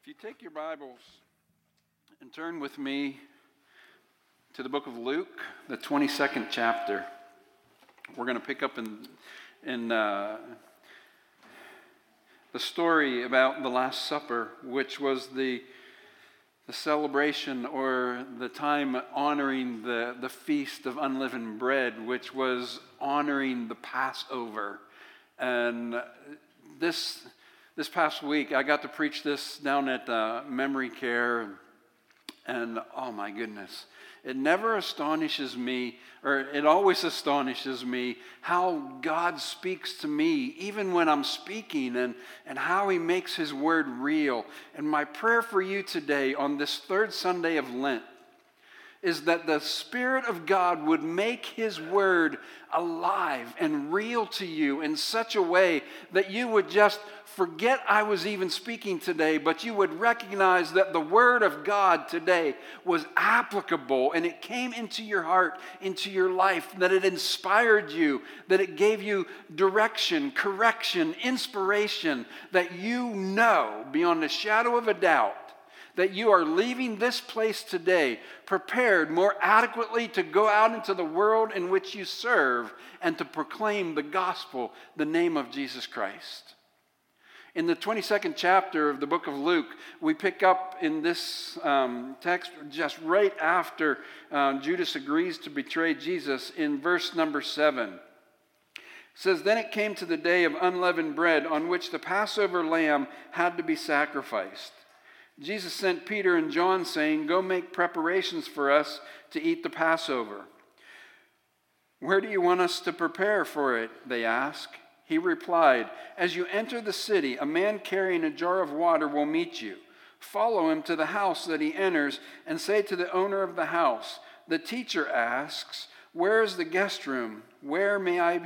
you take your Bibles and turn with me to the book of Luke, the 22nd chapter. We're going to pick up in the story about the Last Supper, which was the celebration or the time honoring the Feast of Unleavened Bread, which was honoring the Passover. And this past week, I got to preach this down at Memory Care, and oh my goodness, it never astonishes me, or it always astonishes me, how God speaks to me, even when I'm speaking, and how He makes His word real. And my prayer for you today, on this third Sunday of Lent, is that the Spirit of God would make His word alive and real to you in such a way that you would just forget I was even speaking today, but you would recognize that the word of God today was applicable and it came into your heart, into your life, that it inspired you, that it gave you direction, correction, inspiration, that you know beyond a shadow of a doubt that you are leaving this place today prepared more adequately to go out into the world in which you serve and to proclaim the gospel, the name of Jesus Christ. In the 22nd chapter of the book of Luke, we pick up in this text just right after Judas agrees to betray Jesus in verse number 7. It says, "Then it came to the day of unleavened bread on which the Passover lamb had to be sacrificed. Jesus sent Peter and John, saying, 'Go make preparations for us to eat the Passover.' 'Where do you want us to prepare for it?' they asked. He replied, 'As you enter the city, a man carrying a jar of water will meet you. Follow him to the house that he enters and say to the owner of the house, "The teacher asks, where is the guest room? Where may I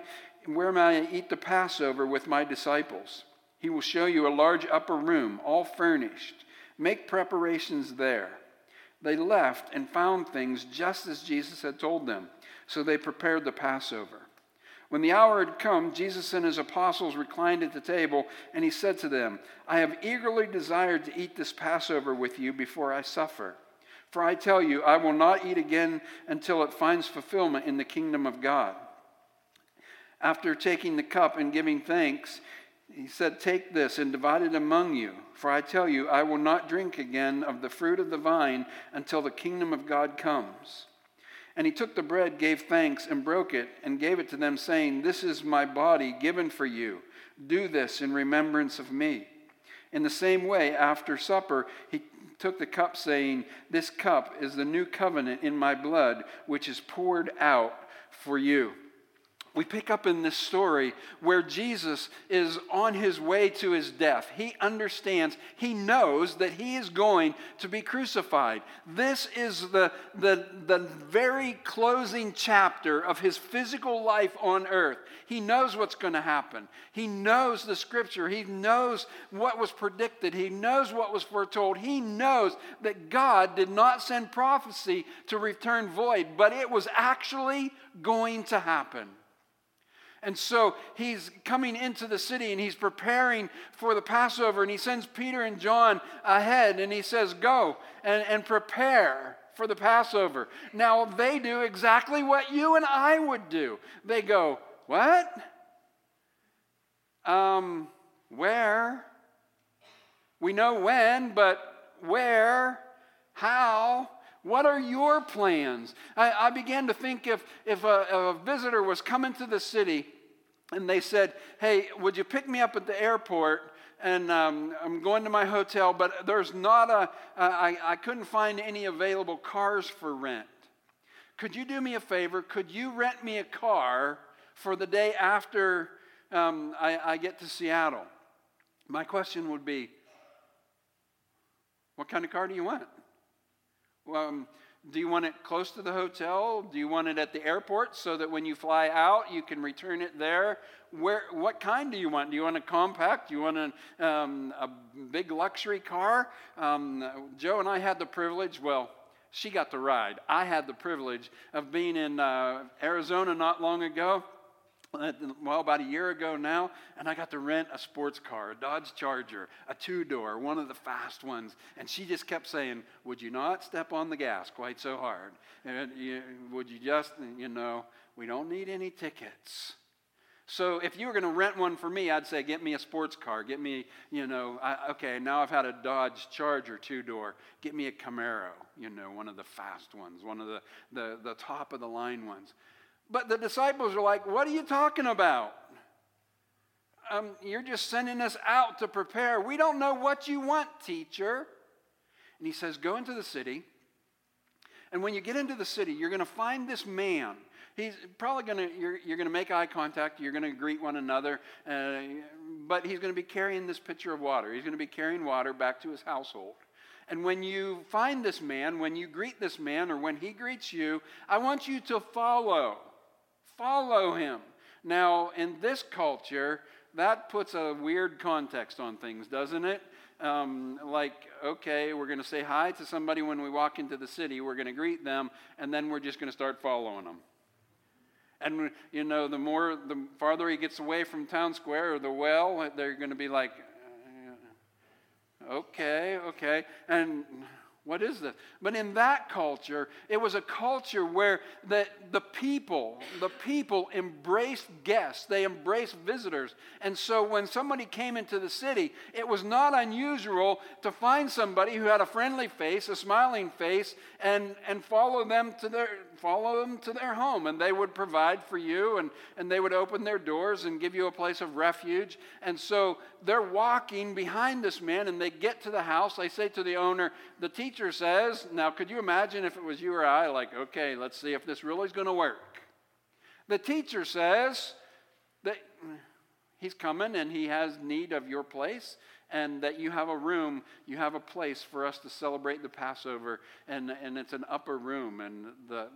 eat the Passover with my disciples?" He will show you a large upper room, all furnished. Make preparations there.' They left and found things just as Jesus had told them. So they prepared the Passover. When the hour had come, Jesus and His apostles reclined at the table, and He said to them, 'I have eagerly desired to eat this Passover with you before I suffer. For I tell you, I will not eat again until it finds fulfillment in the kingdom of God.' After taking the cup and giving thanks, He said, 'Take this and divide it among you. For I tell you, I will not drink again of the fruit of the vine until the kingdom of God comes.' And He took the bread, gave thanks, and broke it, and gave it to them, saying, 'This is my body given for you. Do this in remembrance of me.' In the same way, after supper, He took the cup, saying, 'This cup is the new covenant in my blood, which is poured out for you.'" We pick up in this story where Jesus is on His way to His death. He understands, He knows that He is going to be crucified. This is the very closing chapter of His physical life on earth. He knows what's going to happen. He knows the Scripture. He knows what was predicted. He knows what was foretold. He knows that God did not send prophecy to return void, but it was actually going to happen. And so He's coming into the city and He's preparing for the Passover, and He sends Peter and John ahead and He says, "Go and prepare for the Passover." Now they do exactly what you and I would do. They go, "What? Where? We know when, but where? How? What are your plans?" I began to think if a visitor was coming to the city and they said, "Hey, would you pick me up at the airport? And I'm going to my hotel, but there's not I couldn't find any available cars for rent. Could you do me a favor? Could you rent me a car for the day after I get to Seattle?" My question would be, what kind of car do you want? Well, do you want it close to the hotel? Do you want it at the airport so that when you fly out, you can return it there? What kind do you want? Do you want a compact? Do you want a big luxury car? Joe and I had the privilege, well, she got the ride. I had the privilege of being in Arizona not long ago. well, about a year ago now, and I got to rent a sports car, a Dodge Charger, a two-door, one of the fast ones. And she just kept saying, would you not step on the gas quite so hard? And would you just, we don't need any tickets. So if you were going to rent one for me, I'd say, get me a sports car. Get me, okay, now I've had a Dodge Charger two-door. Get me a Camaro, one of the fast ones, one of the top-of-the-line ones. But the disciples are like, what are you talking about? You're just sending us out to prepare. We don't know what you want, teacher. And he says, go into the city. And when you get into the city, you're going to find this man. He's probably you're going to make eye contact. You're going to greet one another. But he's going to be carrying this pitcher of water. He's going to be carrying water back to his household. And when you find this man, when you greet this man, or when he greets you, I want you to follow. Follow him. Now, in this culture, that puts a weird context on things, doesn't it? Okay, we're going to say hi to somebody when we walk into the city. We're going to greet them, and then we're just going to start following them. And, the farther he gets away from town square or the well, they're going to be like, okay. And what is this? But in that culture, it was a culture where the people embraced guests. They embraced visitors. And so when somebody came into the city, it was not unusual to find somebody who had a friendly face, a smiling face, and follow them to their home. And they would provide for you, and they would open their doors and give you a place of refuge. And so they're walking behind this man, and they get to the house. They say to the owner, the teacher says, now could you imagine if it was you or I, like, okay, let's see if this really is going to work. The teacher says that he's coming and he has need of your place, and that you have a room, you have a place for us to celebrate the Passover, and it's an upper room. And the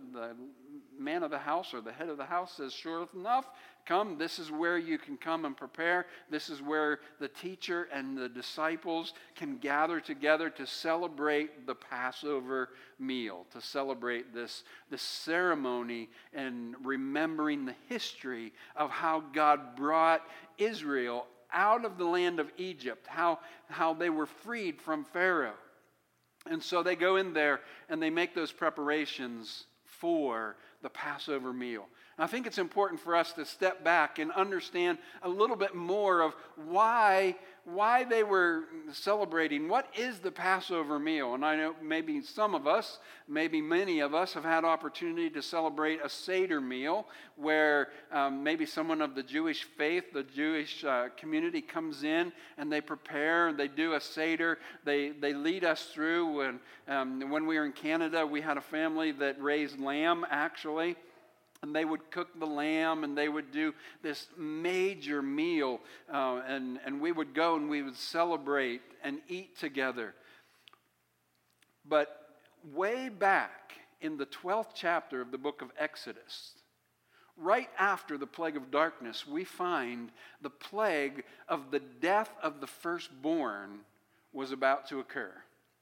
man of the house, or the head of the house, says, sure enough, come, this is where you can come and prepare. This is where the teacher and the disciples can gather together to celebrate the Passover meal, to celebrate this ceremony, and remembering the history of how God brought Israel out of the land of Egypt, how they were freed from Pharaoh. And so they go in there and they make those preparations for the Passover meal. And I think it's important for us to step back and understand a little bit more of why they were celebrating. What is the Passover meal? And I know maybe some of us, maybe many of us, have had opportunity to celebrate a Seder meal, where maybe someone of the Jewish faith, the Jewish community, comes in and they prepare, they do a Seder. They lead us through. When we were in Canada, we had a family that raised lamb, actually. And they would cook the lamb, and they would do this major meal, and we would go and we would celebrate and eat together. But way back in the 12th chapter of the book of Exodus, right after the plague of darkness, we find the plague of the death of the firstborn was about to occur.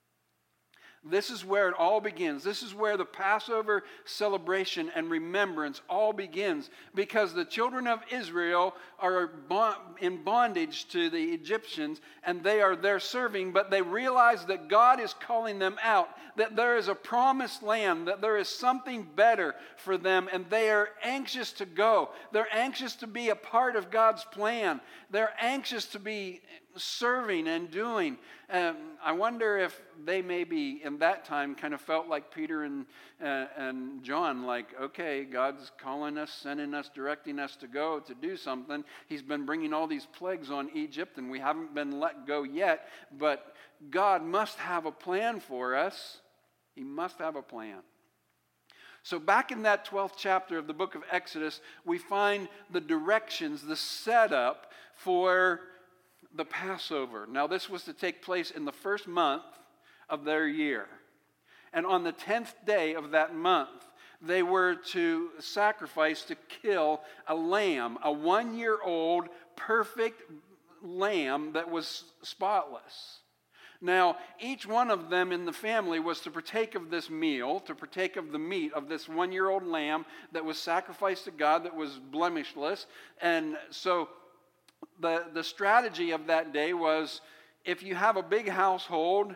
This is where it all begins. This is where the Passover celebration and remembrance all begins, because the children of Israel are in bondage to the Egyptians, and they are there serving, but they realize that God is calling them out, that there is a promised land, that there is something better for them, and they are anxious to go. They're anxious to be a part of God's plan. They're anxious to be serving and doing. I wonder if they maybe in that time kind of felt like Peter and John, like, okay, God's calling us, sending us, directing us to go to do something. He's been bringing all these plagues on Egypt, and we haven't been let go yet, but God must have a plan for us. He must have a plan. So back in that 12th chapter of the book of Exodus, we find the directions, the setup for the Passover. Now, this was to take place in the first month of their year. And on the 10th day of that month, they were to sacrifice, to kill a lamb, a 1-year-old perfect lamb that was spotless. Now, each one of them in the family was to partake of this meal, to partake of the meat of this 1-year-old lamb that was sacrificed to God, that was blemishless. And so the strategy of that day was, if you have a big household,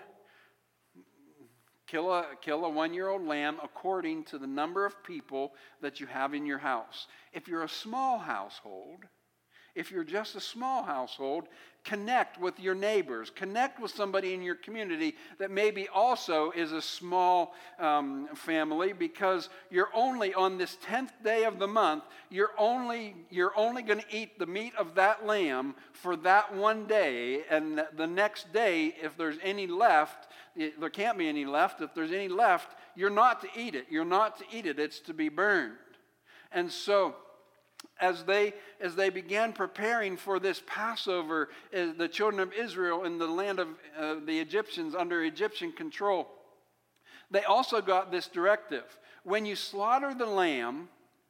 kill a 1-year-old lamb according to the number of people that you have in your house. If you're a small household, if you're just a small household, connect with your neighbors. Connect with somebody in your community that maybe also is a small family, because you're only on this 10th day of the month, you're only going to eat the meat of that lamb for that one day. And the next day, if there's any left, there can't be any left. If there's any left, you're not to eat it. You're not to eat it. It's to be burned. And so, as they began preparing for this Passover, the children of Israel in the land of the Egyptians, under Egyptian control, they also got this directive. When you slaughter the lamb,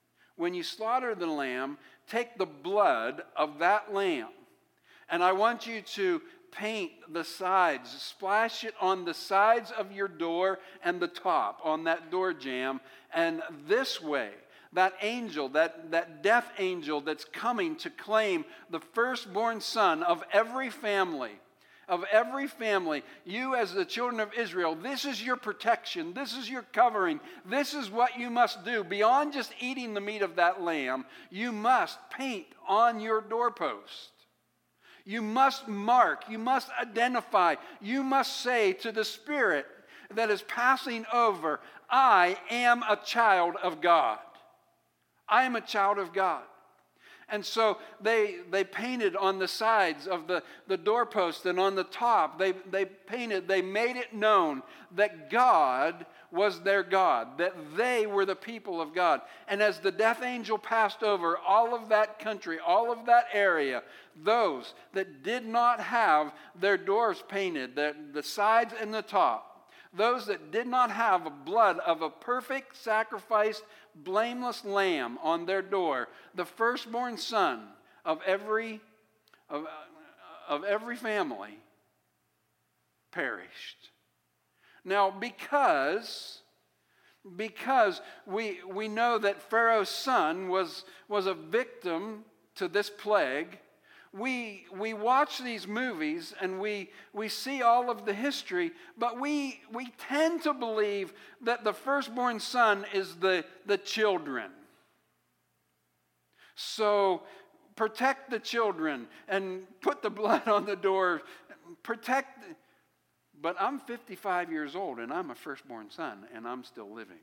take the blood of that lamb, and I want you to paint the sides, splash it on the sides of your door and the top, on that door jamb, and this way, that angel, that death angel that's coming to claim the firstborn son of every family, you as the children of Israel, this is your protection, this is your covering, this is what you must do. Beyond just eating the meat of that lamb, you must paint on your doorpost. You must mark, you must identify, you must say to the spirit that is passing over, I am a child of God. I am a child of God. And so they painted on the sides of the doorpost, and on the top they made it known that God was their God, that they were the people of God. And as the death angel passed over all of that country, all of that area, those that did not have their doors painted, the sides and the top, those that did not have the blood of a perfect sacrificed, blameless lamb on their door, the firstborn son of every family, perished. Now, because we know that Pharaoh's son was a victim to this plague, we watch these movies and we see all of the history, but we tend to believe that the firstborn son is the children. So protect the children and put the blood on the door. But I'm 55 years old and I'm a firstborn son and I'm still living.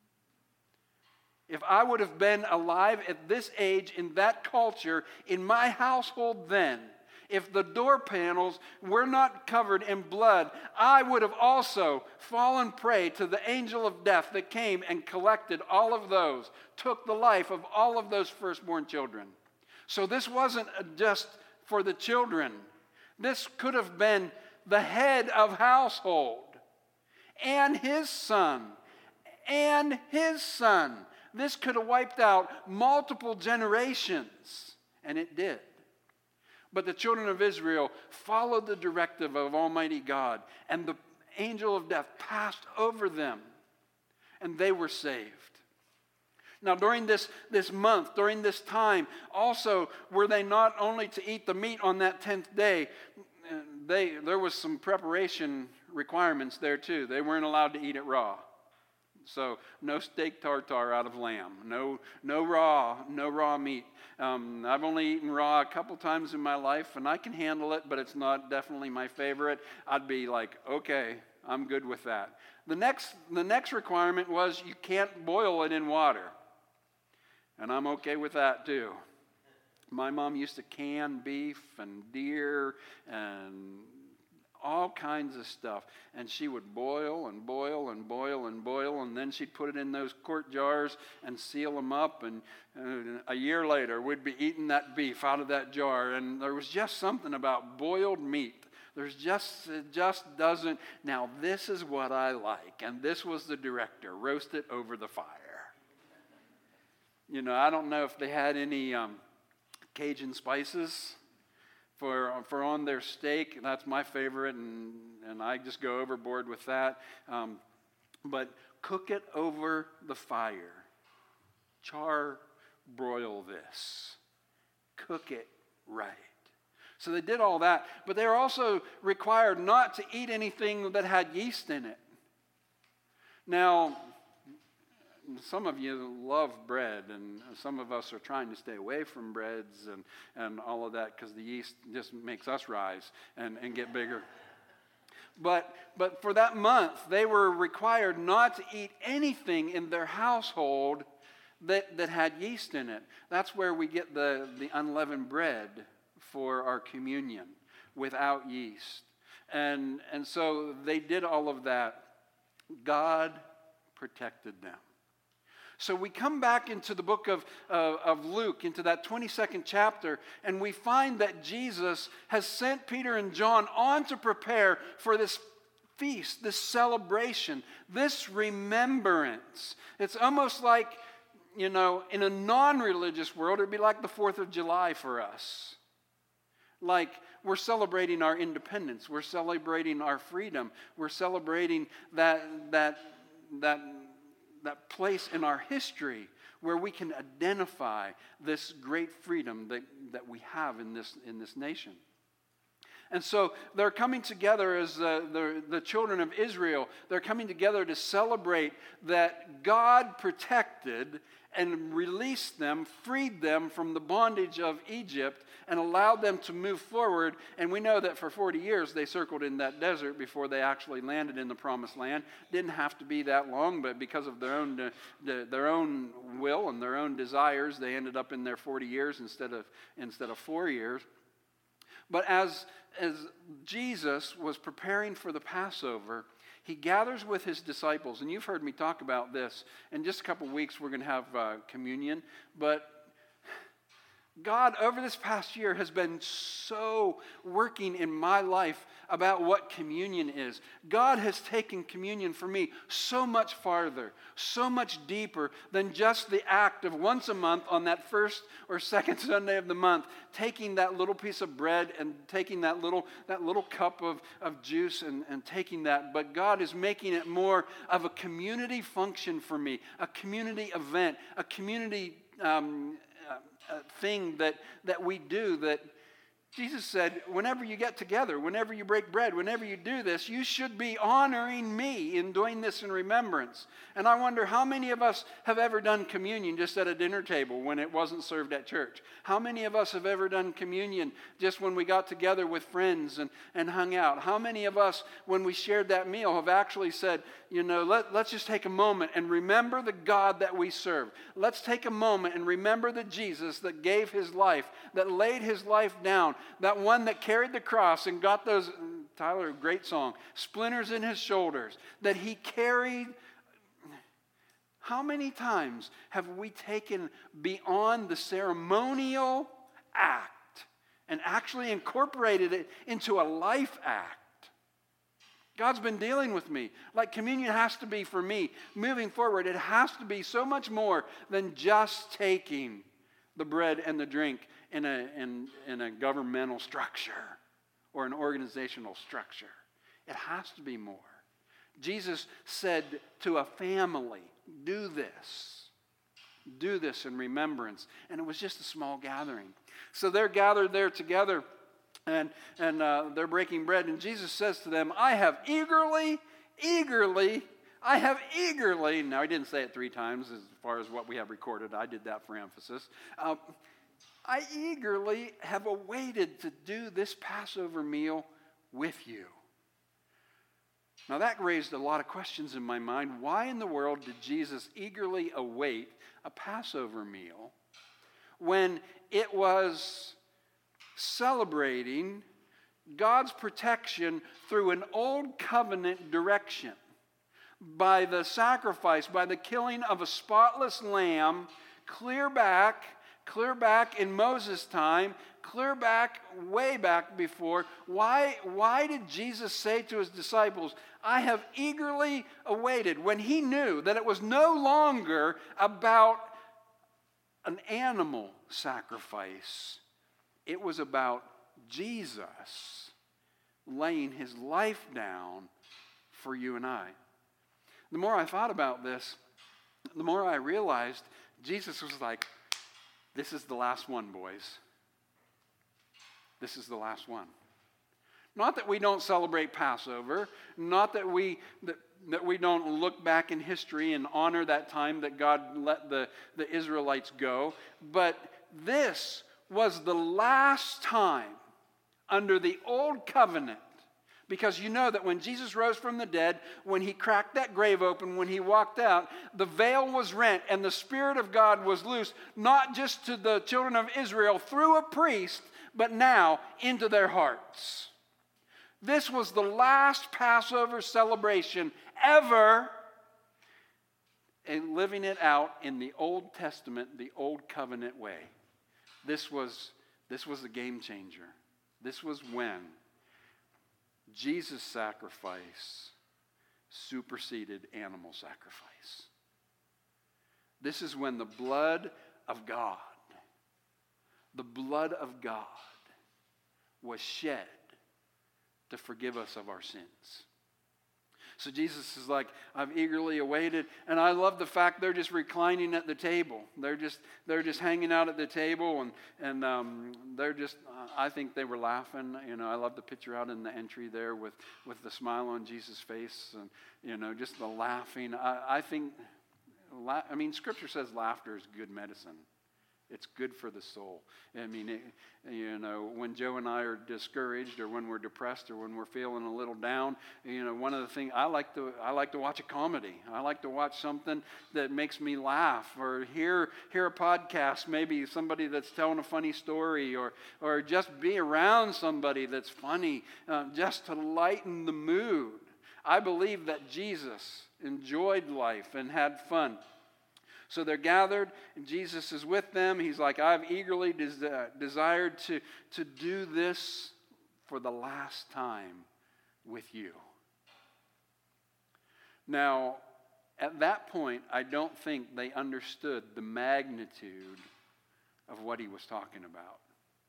If I would have been alive at this age, in that culture, in my household then, if the door panels were not covered in blood, I would have also fallen prey to the angel of death that came and collected all of those, took the life of all of those firstborn children. So this wasn't just for the children. This could have been the head of household and his son and his son. This could have wiped out multiple generations, and it did. But the children of Israel followed the directive of Almighty God, and the angel of death passed over them, and they were saved. Now, during this month, during this time, also were they not only to eat the meat on that 10th day, there was some preparation requirements there too. They weren't allowed to eat it raw. So no steak tartare out of lamb, no raw meat. I've only eaten raw a couple times in my life, and I can handle it, but it's not definitely my favorite. I'd be like, okay, I'm good with that. The next requirement was you can't boil it in water, and I'm okay with that too. My mom used to can beef and deer and all kinds of stuff, and she would boil and boil and boil and boil, and then she'd put it in those quart jars and seal them up, and a year later we'd be eating that beef out of that jar. And there was just something about boiled meat. It just doesn't. Now this is what I like, and this was the director: roast it over the fire. I don't know if they had any Cajun spices. for on their steak. That's my favorite, and I just go overboard with that. But cook it over the fire. Char broil this. Cook it right. So they did all that, but they were also required not to eat anything that had yeast in it. Now, some of you love bread, and some of us are trying to stay away from breads and all of that because the yeast just makes us rise and get bigger. But for that month, they were required not to eat anything in their household that had yeast in it. That's where we get the unleavened bread for our communion, without yeast. And so they did all of that. God protected them. So we come back into the book of Luke, into that 22nd chapter, and we find that Jesus has sent Peter and John on to prepare for this feast, this celebration, this remembrance. It's almost like, in a non-religious world, it would be like the 4th of July for us. Like we're celebrating our independence. We're celebrating our freedom. We're celebrating that place in our history where we can identify this great freedom that we have in this nation. And so they're coming together as the children of Israel. They're coming together to celebrate that God protected and released them, freed them from the bondage of Egypt, and allowed them to move forward. And we know that for 40 years they circled in that desert before they actually landed in the promised land. Didn't have to be that long, but because of their own will and their own desires, they ended up in there 40 years instead of 4 years. But as Jesus was preparing for the Passover, he gathers with his disciples, and you've heard me talk about this. In just a couple of weeks, we're going to have communion. But God, over this past year, has been so working in my life about what communion is. God has taken communion for me so much farther, so much deeper than just the act of once a month on that first or second Sunday of the month, taking that little piece of bread and taking that little cup of juice and taking that. But God is making it more of a community function for me, a community event, a community thing that we do, that Jesus said, whenever you get together, whenever you break bread, whenever you do this, you should be honoring me in doing this in remembrance. And I wonder how many of us have ever done communion just at a dinner table when it wasn't served at church? How many of us have ever done communion just when we got together with friends and hung out? How many of us, when we shared that meal, have actually said, let's just take a moment and remember the God that we serve. Let's take a moment and remember the Jesus that gave his life, that laid his life down, that one that carried the cross and got those, Tyler, great song, splinters in his shoulders, that he carried. How many times have we taken beyond the ceremonial act and actually incorporated it into a life act? God's been dealing with me. Like communion has to be for me. Moving forward, it has to be so much more than just taking the bread and the drink in a governmental structure or an organizational structure. It has to be more. Jesus said to a family, do this in remembrance. And it was just a small gathering. So they're gathered there together and they're breaking bread. And Jesus says to them, I have eagerly, now he didn't say it 3 times as far as what we have recorded. I did that for emphasis. I eagerly have awaited to do this Passover meal with you. Now that raised a lot of questions in my mind. Why in the world did Jesus eagerly await a Passover meal when it was celebrating God's protection through an old covenant direction? By the sacrifice, by the killing of a spotless lamb, clear back in Moses' time, way back before. Why did Jesus say to his disciples, I have eagerly awaited, when he knew that it was no longer about an animal sacrifice? It was about Jesus laying his life down for you and I. The more I thought about this, the more I realized Jesus was like, this is the last one, boys. This is the last one. Not that we don't celebrate Passover, not that we don't look back in history and honor that time that God let the Israelites go, but this was the last time under the old covenant. Because you know that when Jesus rose from the dead, when he cracked that grave open, when he walked out, the veil was rent and the Spirit of God was loosed, not just to the children of Israel through a priest, but now into their hearts. This was the last Passover celebration ever, and living it out in the Old Testament, the Old Covenant way. This was a game changer. This was when Jesus' sacrifice superseded animal sacrifice. This is when the blood of God was shed to forgive us of our sins. So Jesus is like, I've eagerly awaited, and I love the fact they're just reclining at the table. They're just hanging out at the table, and they're just. I think they were laughing. I love the picture out in the entry there with the smile on Jesus' face, and just the laughing. I think, Scripture says laughter is good medicine. It's good for the soul. When Joe and I are discouraged, or when we're depressed, or when we're feeling a little down, one of the things I like to watch a comedy. I like to watch something that makes me laugh, or hear a podcast, maybe somebody that's telling a funny story, or just be around somebody that's funny, just to lighten the mood. I believe that Jesus enjoyed life and had fun. So they're gathered, and Jesus is with them. He's like, I've eagerly desired to do this for the last time with you. Now, at that point, I don't think they understood the magnitude of what he was talking about.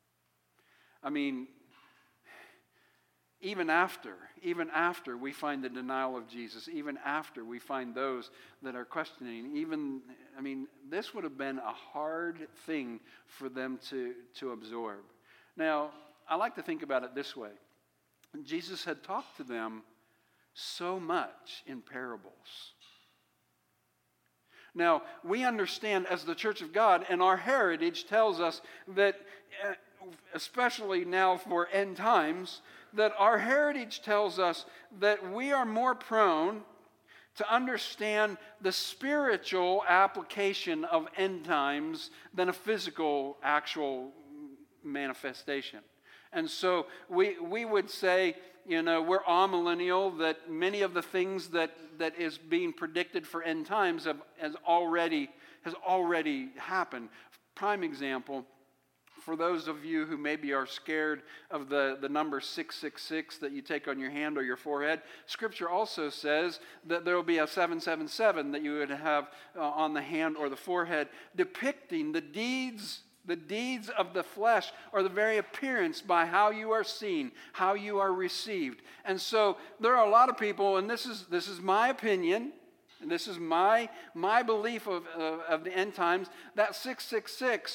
Even after we find the denial of Jesus, even after we find those that are questioning, this would have been a hard thing for them to absorb. Now, I like to think about it this way. Jesus had talked to them so much in parables. Now, we understand as the Church of God, and our heritage tells us that, especially now for end times, that our heritage tells us that we are more prone to understand the spiritual application of end times than a physical, actual manifestation. And so we would say, we're amillennial, that many of the things that is being predicted for end times has already happened. Prime example, for those of you who maybe are scared of the number 666 that you take on your hand or your forehead, Scripture also says that there will be a 777 that you would have on the hand or the forehead, depicting the deeds of the flesh, or the very appearance by how you are seen, how you are received. And so there are a lot of people, and this is my opinion, and this is my belief of the end times, that 666,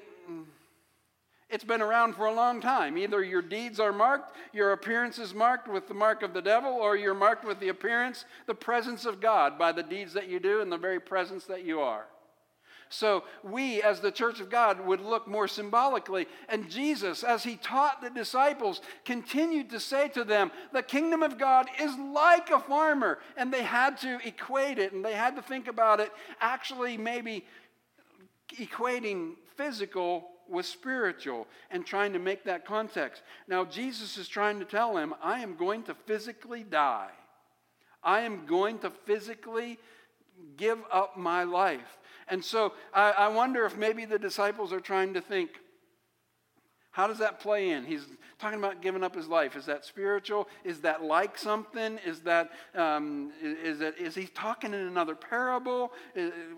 it's been around for a long time. Either your deeds are marked, your appearance is marked with the mark of the devil, or you're marked with the appearance, the presence of God by the deeds that you do and the very presence that you are. So we, as the Church of God, would look more symbolically. And Jesus, as he taught the disciples, continued to say to them, the kingdom of God is like a farmer. And they had to equate it, and they had to think about it, actually maybe equating physical with spiritual and trying to make that context. Now, Jesus is trying to tell him, I am going to physically die. I am going to physically give up my life. And so I wonder if maybe the disciples are trying to think, how does that play in? He's talking about giving up his life. Is that spiritual? Is that like something? Is he talking in another parable?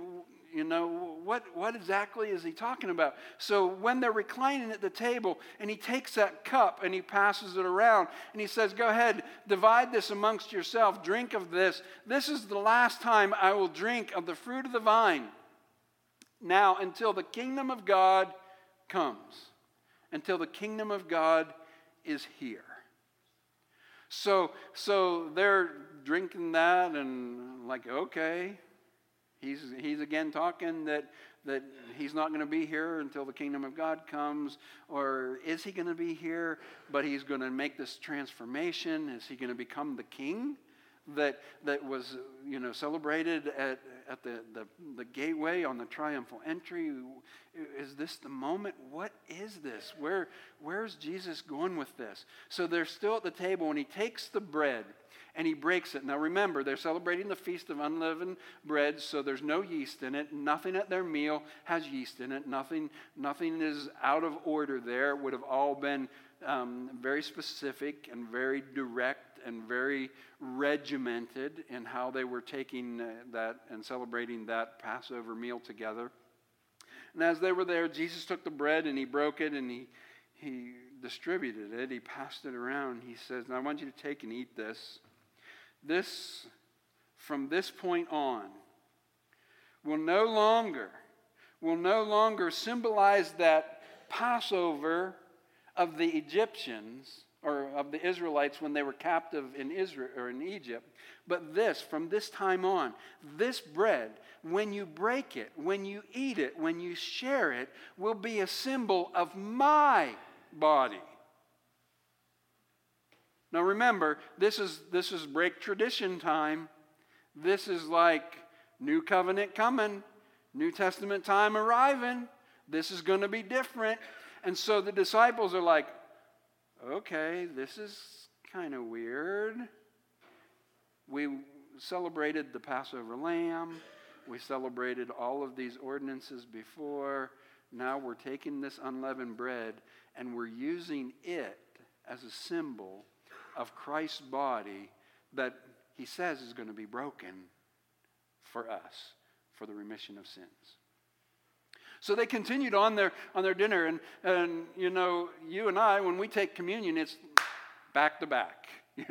what exactly is he talking about? So when they're reclining at the table and he takes that cup and he passes it around and he says, go ahead, divide this amongst yourself, drink of this. This is the last time I will drink of the fruit of the vine. Now until the kingdom of God comes, until the kingdom of God is here. So they're drinking that and like, okay. He's again talking that he's not going to be here until the kingdom of God comes. Or is he going to be here, but he's going to make this transformation? Is he going to become the king that was celebrated at the gateway on the triumphal entry? Is this the moment? What is this? Where's Jesus going with this? So they're still at the table, and he takes the bread and he breaks it. Now remember, they're celebrating the Feast of Unleavened Bread, so there's no yeast in it. Nothing at their meal has yeast in it. Nothing is out of order there. It would have all been very specific and very direct and very regimented in how they were taking that and celebrating that Passover meal together. And as they were there, Jesus took the bread and he broke it and he distributed it. He passed it around. He says, now I want you to take and eat this. This, from this point on, will no longer symbolize that Passover of the Egyptians or of the Israelites when they were captive in Israel or in Egypt. But this, from this time on, this bread, when you break it, when you eat it, when you share it, will be a symbol of my body. Now remember, this is break tradition time. This is like New Covenant coming, New Testament time arriving. This is going to be different. And so the disciples are like, okay, this is kind of weird. We celebrated the Passover lamb. We celebrated all of these ordinances before. Now we're taking this unleavened bread and we're using it as a symbol of Christ's body that he says is going to be broken for us for the remission of sins. So they continued on their dinner, and you and I, when we take communion, it's back to back.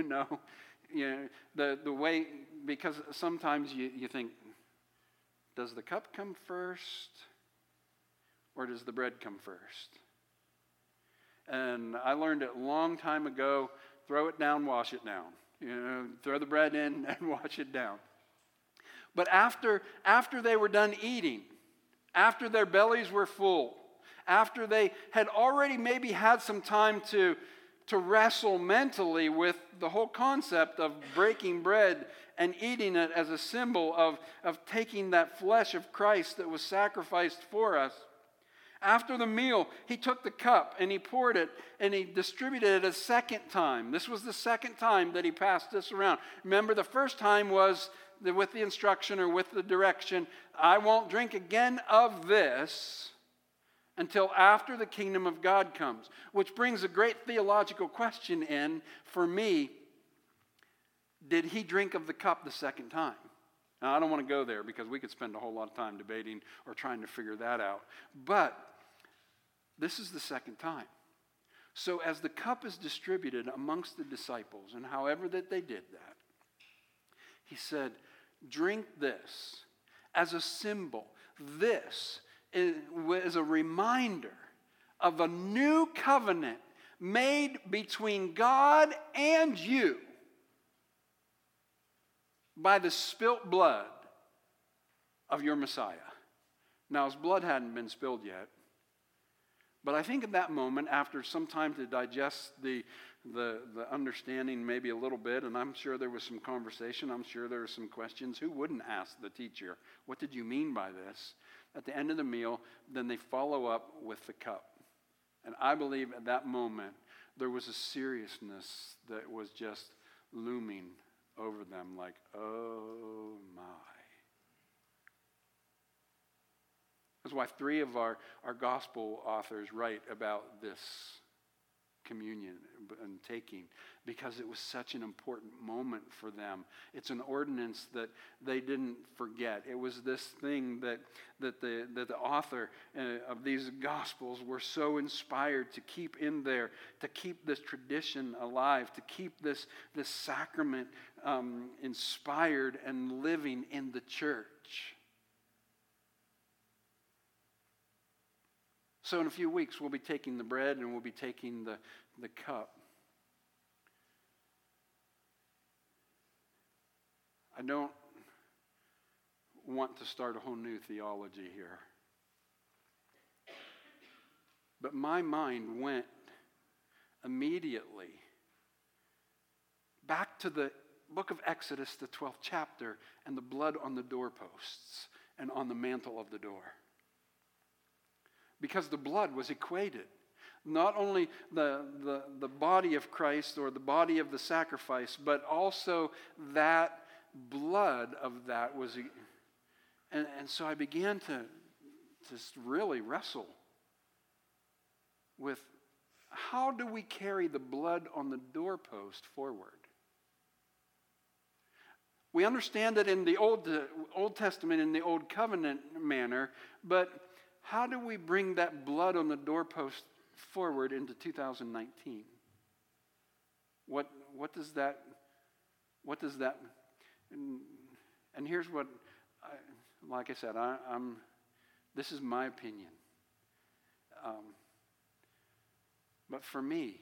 The way, because sometimes you think, does the cup come first or does the bread come first? And I learned it a long time ago. Throw it down, wash it down. Throw the bread in and wash it down. But after they were done eating, after their bellies were full, after they had already maybe had some time to wrestle mentally with the whole concept of breaking bread and eating it as a symbol of taking that flesh of Christ that was sacrificed for us, after the meal, he took the cup and he poured it and he distributed it a second time. This was the second time that he passed this around. Remember, the first time was with the instruction or with the direction, I won't drink again of this until after the kingdom of God comes. Which brings a great theological question in for me. Did he drink of the cup the second time? Now, I don't want to go there because we could spend a whole lot of time debating or trying to figure that out. But this is the second time. So as the cup is distributed amongst the disciples, and however that they did that, he said, drink this as a symbol. This is a reminder of a new covenant made between God and you by the spilt blood of your Messiah. Now, his blood hadn't been spilled yet, but I think at that moment, after some time to digest the understanding maybe a little bit, and I'm sure there was some conversation, I'm sure there were some questions. Who wouldn't ask the teacher, what did you mean by this? At the end of the meal, then they follow up with the cup. And I believe at that moment, there was a seriousness that was just looming over them like, oh my. That's why 3 of our gospel authors write about this communion and taking, because it was such an important moment for them. It's an ordinance that they didn't forget. It was this thing that the author of these Gospels were so inspired to keep in there, to keep this tradition alive, to keep this sacrament inspired and living in the church. So in a few weeks, we'll be taking the bread and we'll be taking the cup. I don't want to start a whole new theology here. But my mind went immediately back to the book of Exodus, the 12th chapter, and the blood on the doorposts and on the mantle of the door. Because the blood was equated. Not only the body of Christ or the body of the sacrifice, but also that blood of that was... And so I began to really wrestle with, how do we carry the blood on the doorpost forward? We understand it in the Old Testament, in the Old Covenant manner, but how do we bring that blood on the doorpost forward into 2019? What does that? And here's what, like I said, this is my opinion. But for me,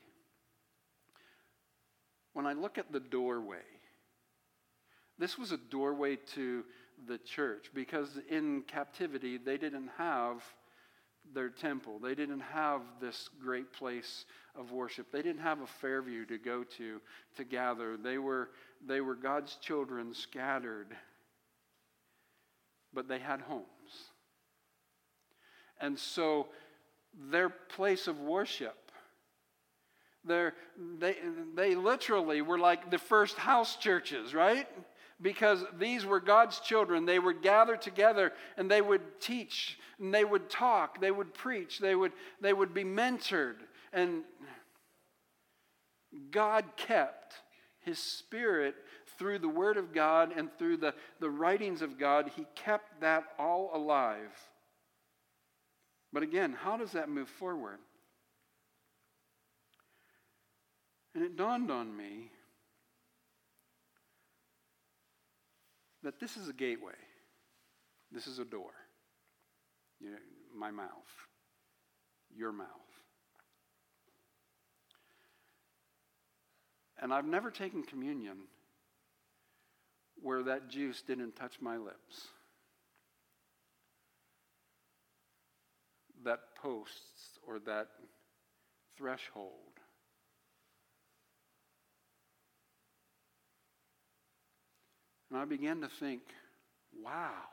when I look at the doorway, this was a doorway to the church, because in captivity they didn't have their temple. They didn't have this great place of worship. They didn't have a Fairview to go to gather. They were God's children scattered, but they had homes. And so their place of worship, they literally were like the first house churches, right? Because these were God's children. They would gather together and they would teach and they would talk, they would preach, they would be mentored. And God kept His Spirit through the Word of God and through the writings of God. He kept that all alive. But again, how does that move forward? And it dawned on me that this is a gateway. This is a door. My mouth. Your mouth. And I've never taken communion where that juice didn't touch my lips. That post or that threshold. And I began to think, wow,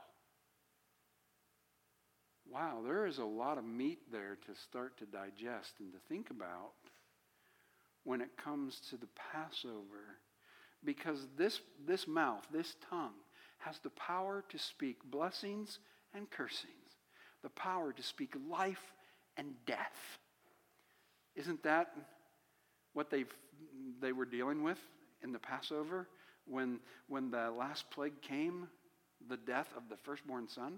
there is a lot of meat there to start to digest and to think about when it comes to the Passover. Because this mouth, this tongue, has the power to speak blessings and cursings, the power to speak life and death. Isn't that what they were dealing with in the Passover? When the last plague came, the death of the firstborn son.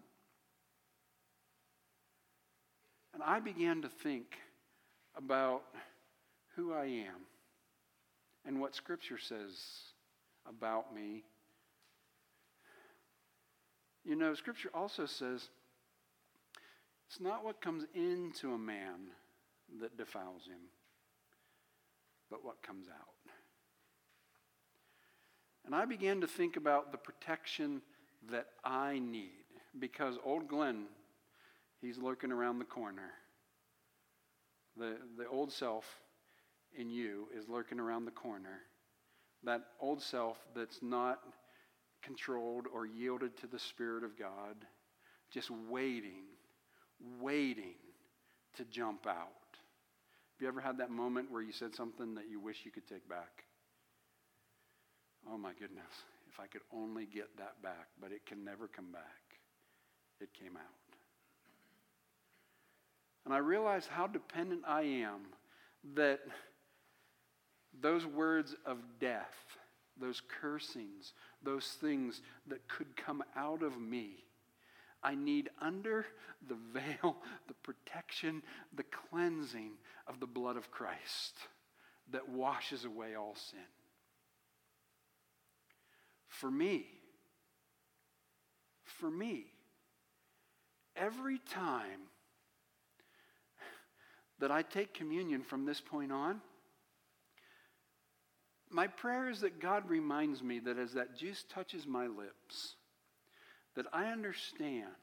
And I began to think about who I am and what Scripture says about me. You know, Scripture also says it's not what comes into a man that defiles him, but what comes out. And I began to think about the protection that I need, because old Glenn, he's lurking around the corner. The old self in you is lurking around the corner. That old self that's not controlled or yielded to the Spirit of God, just waiting to jump out. Have you ever had that moment where you said something that you wish you could take back? Oh my goodness, if I could only get that back, but it can never come back. It came out. And I realized how dependent I am that those words of death, those cursings, those things that could come out of me, I need under the veil, the protection, the cleansing of the blood of Christ that washes away all sin. For me, every time that I take communion from this point on, my prayer is that God reminds me that as that juice touches my lips, that I understand,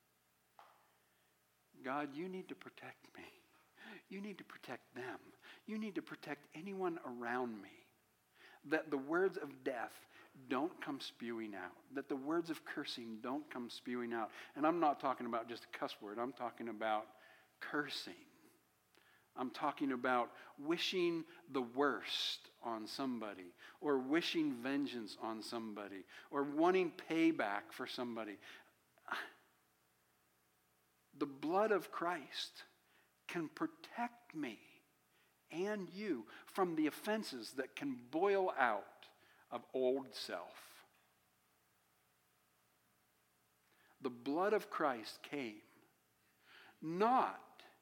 God, you need to protect me. You need to protect them. You need to protect anyone around me. That the words of death don't come spewing out. That the words of cursing don't come spewing out. And I'm not talking about just a cuss word. I'm talking about cursing. I'm talking about wishing the worst on somebody, or wishing vengeance on somebody, or wanting payback for somebody. The blood of Christ can protect me and you from the offenses that can boil out of old self. The blood of Christ came not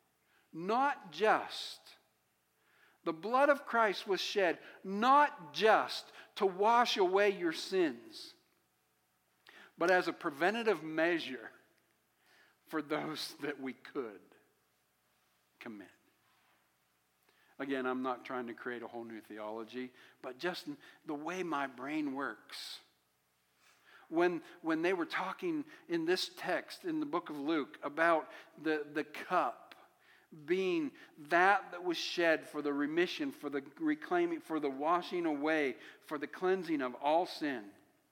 just, the blood of Christ was shed not just to wash away your sins, but as a preventative measure for those that we could commit. Again, I'm not trying to create a whole new theology, but just the way my brain works. When they were talking in this text in the book of Luke about the cup being that was shed for the remission, for the reclaiming, for the washing away, for the cleansing of all sin,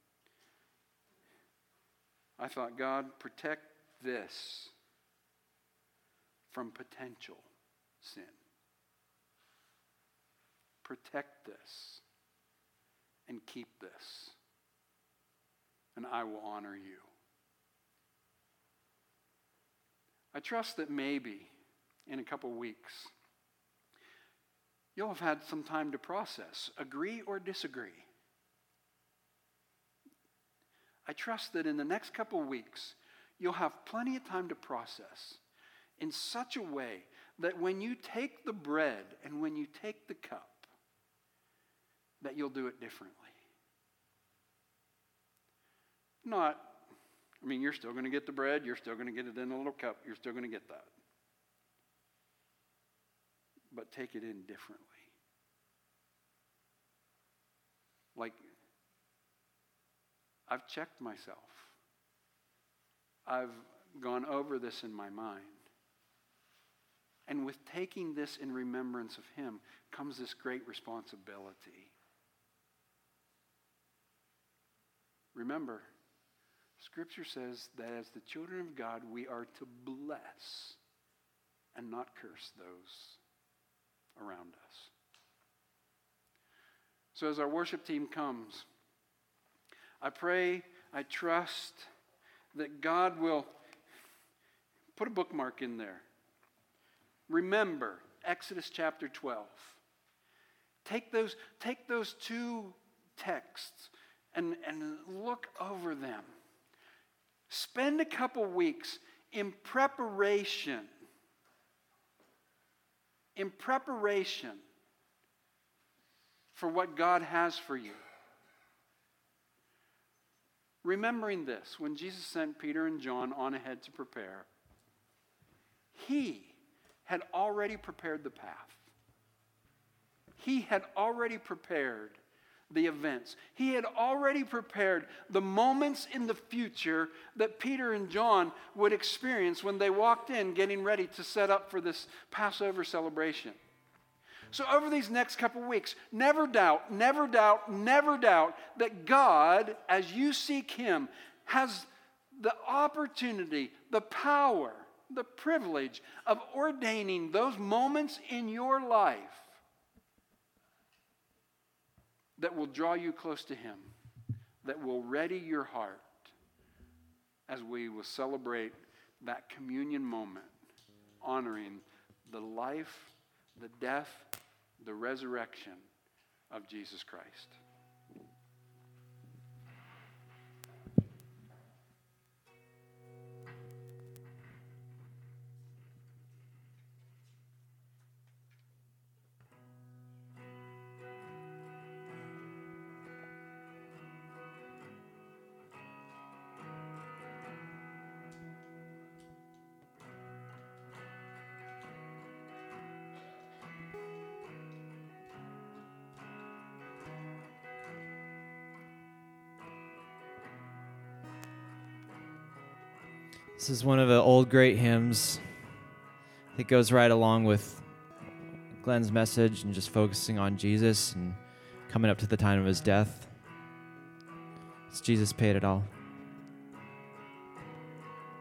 I thought, God, protect this from potential sin. Protect this and keep this, and I will honor you. I trust that maybe in a couple weeks you'll have had some time to process, agree or disagree. I trust that in the next couple weeks you'll have plenty of time to process in such a way that when you take the bread and when you take the cup, that you'll do it differently. You're still going to get the bread, you're still going to get it in a little cup, you're still going to get that. But take it in differently. Like, I've checked myself. I've gone over this in my mind. And with taking this in remembrance of Him comes this great responsibility. Remember, Scripture says that as the children of God, we are to bless and not curse those around us. So as our worship team comes, I pray, I trust that God will put a bookmark in there. Remember Exodus chapter 12. Take those two texts and look over them. Spend a couple weeks in preparation for what God has for you. Remembering this, when Jesus sent Peter and John on ahead to prepare, He had already prepared the path. He had already prepared the events. He had already prepared the moments in the future that Peter and John would experience when they walked in getting ready to set up for this Passover celebration. So over these next couple weeks, never doubt that God, as you seek Him, has the opportunity, the power, the privilege of ordaining those moments in your life that will draw you close to Him, that will ready your heart as we will celebrate that communion moment, honoring the life, the death, the resurrection of Jesus Christ. This is one of the old great hymns that goes right along with Glenn's message and just focusing on Jesus and coming up to the time of his death. It's Jesus paid it all.